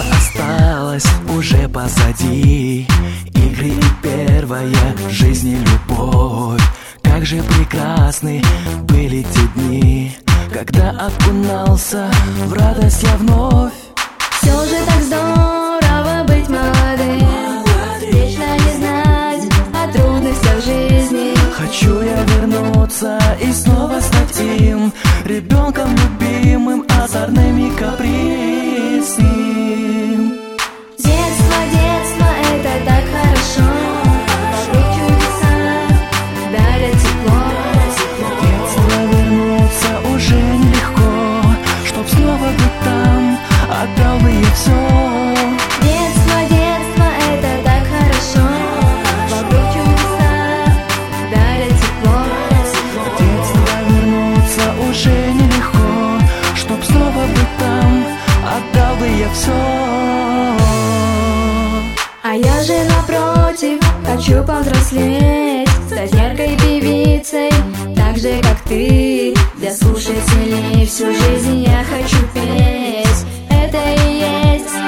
осталось уже позади. Игры и первая в жизни любовь. Как же прекрасны были те дни, когда окунался в радость я вновь. Все же так здорово быть молодым, вечно не знать о трудностях жизни. Хочу я вернуться и снова стать им, ребенком любимым, озорным и капризным. Детство, детство, это так хорошо, вокруг чудеса дарят тепло. Детство вернуться уже нелегко, чтоб снова быть там, отдал бы я все. Детство, детство, это так хорошо, вокруг чудеса дарят тепло. Детство вернуться уже нелегко, чтоб снова быть там, отдал бы я все. А я же напротив, хочу повзрослеть, стать яркой певицей, так же как ты. Для слушателей всю жизнь я хочу петь. Это и есть